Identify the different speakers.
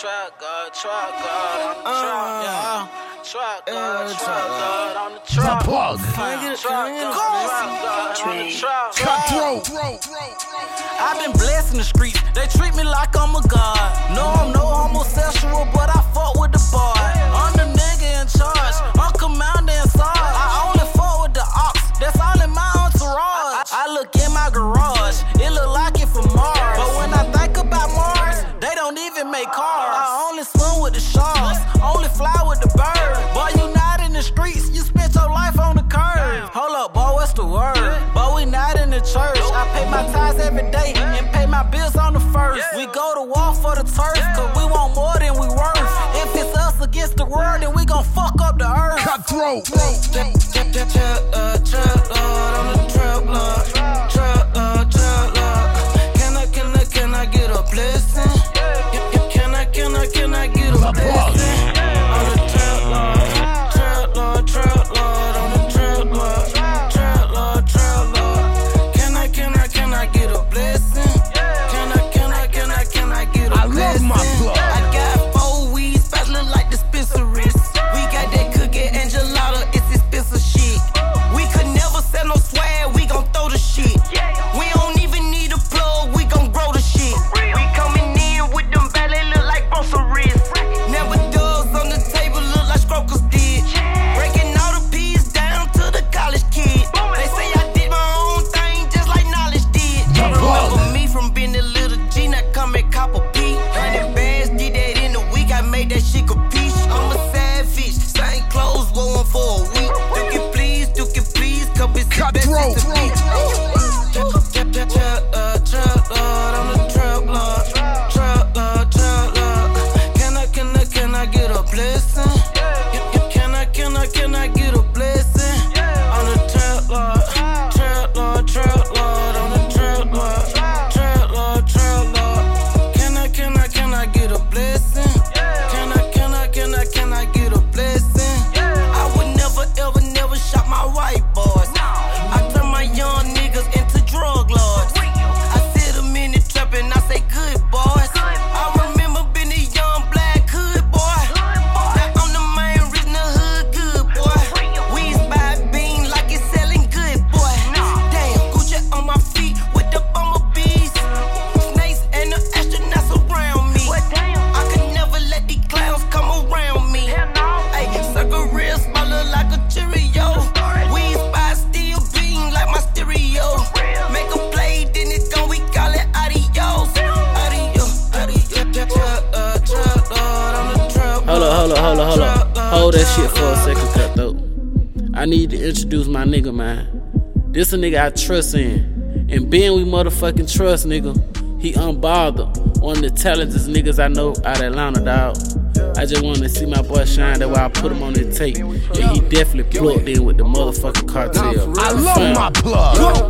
Speaker 1: Trap God on the trap, yeah. Trap God on the trap.
Speaker 2: The plug.
Speaker 1: Cutthroat. I've been blessed in the streets. They treat me like I'm a god. No, I'm no homosexual, but I fuck with the boy. I'm the nigga in charge. I'm commander in Sarge. I only fuck with the ox. That's all in my entourage. I look in my garage. It look like it from Mars. But when I think about Mars, they don't even make cars. I only swim with the sharks. Only fly with the birds. Boy, you not in the streets. You spent your life on the curb. Hold up, boy, what's the word? But we not in the church. I pay my tithes every day and pay my bills on the first. We go to war for the turf, cause we want more than we worth. If it's us against the world, then we gon' fuck up the earth.
Speaker 2: Cutthroat.
Speaker 1: Trap Lord, I'm the trap Lord. Trap Lord. Can I get a blessing? Can I get a blessing? I'm the trap Lord. I'm the trap Lord. Trap Lord. Can I get a blessing? Can I get a blessing?
Speaker 2: I love my plug.
Speaker 1: I got 4 weeds, fast look like dispensaries. We got that cookie and gelato, it's expensive shit. We could never sell no swag, we gon' throw the shit. We don't even need a plug, we gon' grow the shit. We coming in with them belly look like groceries. Never does on the table look like Strokers did. Breaking all the peas down to the college kids. They say I did my own thing just like Knowledge did. Remember me from being a little G, not coming copper P. 100 bands, did that in a week, I made that shit capiche. I'm a savage, same clothes, wore one for a week. You can please, come and sit back to the beach. Trap Lord, I'm the trap Lord. Trap Lord. Can I get a blessing? Can I get a blessing? I'm the trap Lord. I'm the trap Lord. Trap Lord. Can I get a blessing? Can I get a blessing? I would never shot my white boys. I turn my young niggas into drug lords. I sit them in the trap and I say good boys. I remember being a young black hood boy. Now I'm the main reason the hood good boy. We buy bean like it's selling good boy. Damn, Gucci on my feet with the bumblebees. Snakes and the astronauts around me. I could never let these clowns come around me. Ay, circle real smaller like a Cheerio. We spy still being like my stereo. Make a play, then it's gone, we call it adios. Trap Lord, I'm the trap Lord.
Speaker 3: Hold up. Hold that shit for a second, Cutthroat. I need to introduce my nigga, man. This a nigga I trust in. And being we motherfucking trust, nigga, he unbothered. One of the talented niggas I know out of Atlanta, dog. I just wanted to see my boy shine, that's why I put him on the tape. And he definitely plugged in with the motherfucking cartel.
Speaker 2: I love my plug.